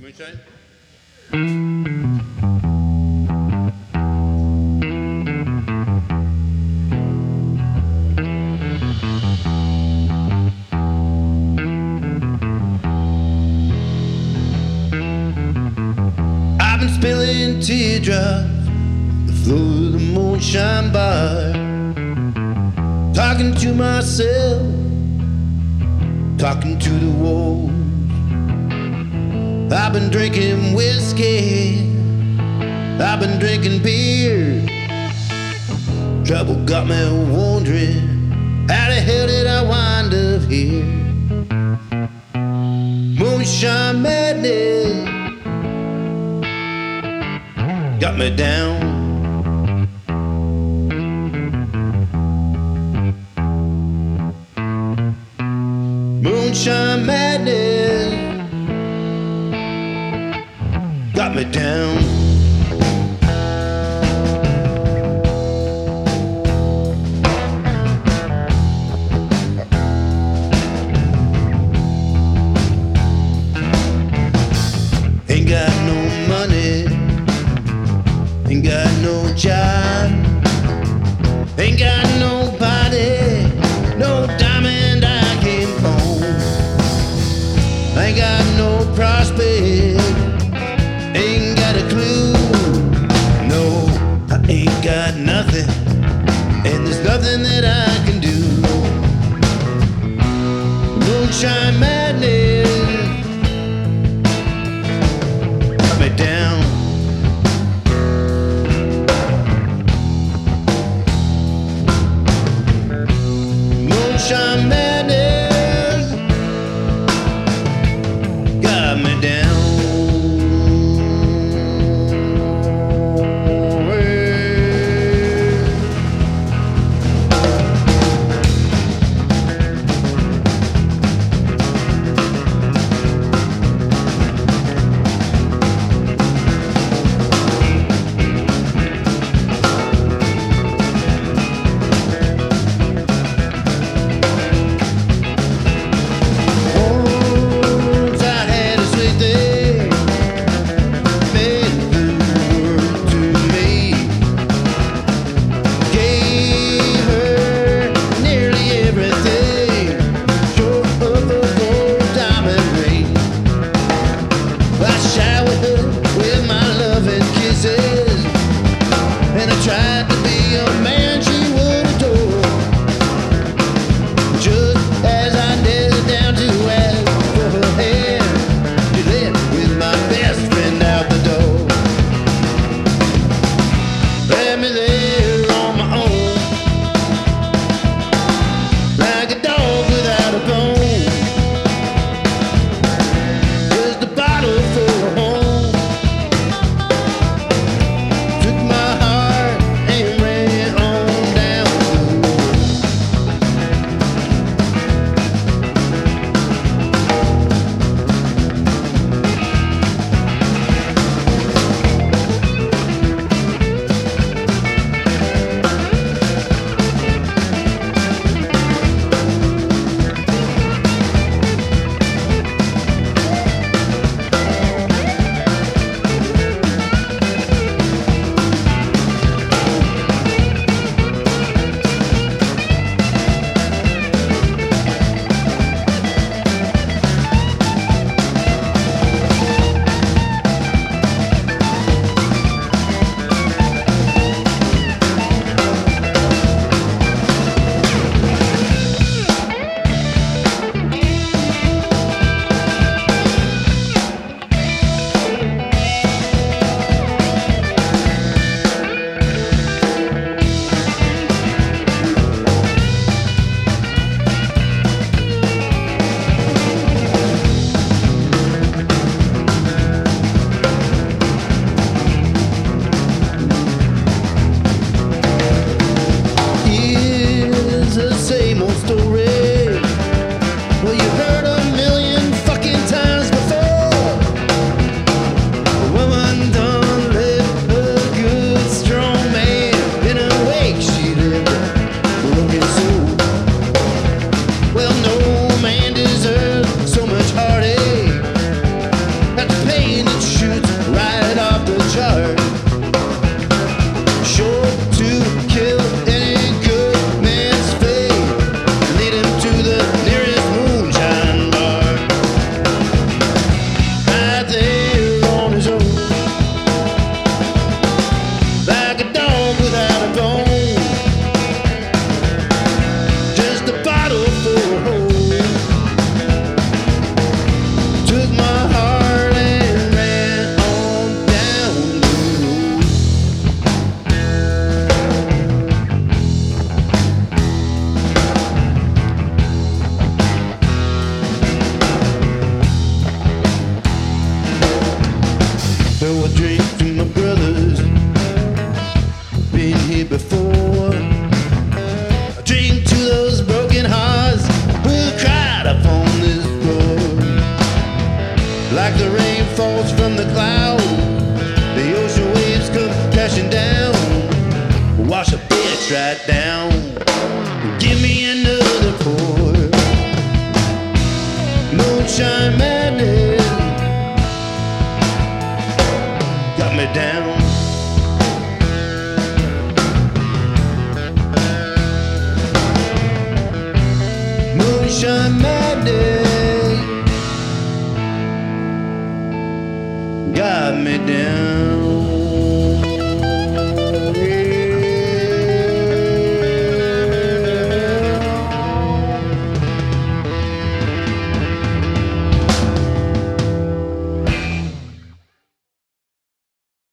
Moonshine? I've been spilling teardrops the floor of the moonshine bar, talking to myself, talking to the walls. I've been drinking whiskey, I've been drinking beer. Trouble got me wondering, how the hell did I wind up here? Moonshine madness got me down. Moonshine madness got me down. Ain't got no money, ain't got no job, ain't got nobody, no diamond I can own. Ain't got no prospect, ain't got a clue. No, I ain't got nothing, and there's nothing that I can do. Moonshine madness got me down. Moonshine madness got me down. Like the rain falls from the clouds, the ocean waves come crashing down, wash a bitch right down. Give me another pour. Moonshine madness got me down. Moonshine madness got me down.